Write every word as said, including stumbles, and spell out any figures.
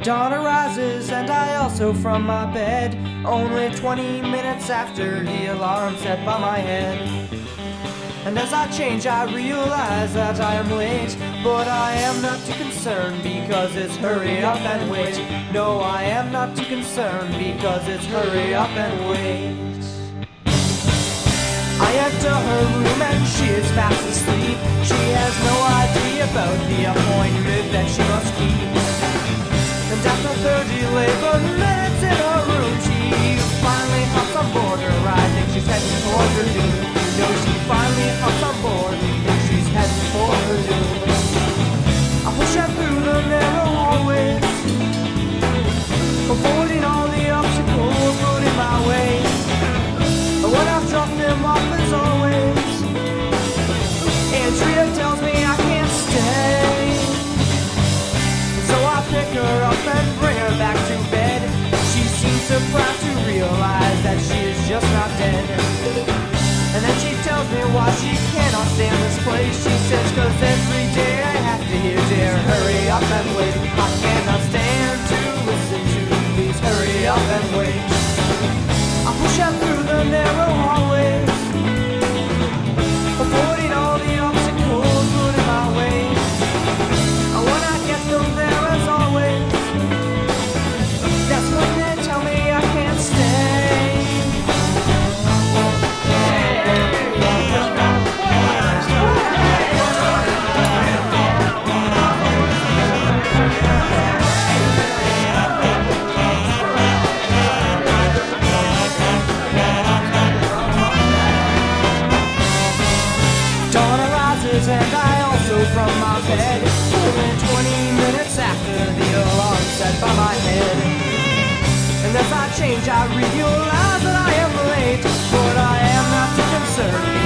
Dawn arises and I also from my bed, only twenty minutes after the alarm set by my head. And as I change I realize that I am late, but I am not too concerned because it's hurry up and wait. No, I am not too concerned because it's hurry up and wait. I enter her room and she is fast asleep. She has no idea about the appointment that she must keep. And after thirty labor minutes in her room, she finally hops on board her ride and she's heading toward her doom. You know she finally hops on board and she's heading for her doom. I push her through the narrow hallways, avoiding all the obstacles put in my way. But when I've dropped them off as always, Andrea tells me I can't stay. So I pick her up and bring her back to bed. She seems surprised to realize that she is just not dead. And then she tells me why she cannot stand this place. She says, cause every day I have to hear, dear, hurry up and wait. I cannot stand to listen to these hurry up and wait. I push her through the narrow hallways, avoiding all the obstacles put in my way. And when I get them there, as always, that's when they tell me I can't stay. Dawn arises and I also from my bed, only twenty minutes after the alarm set by my head. And as I change I realize that I am late, but I am not too concerned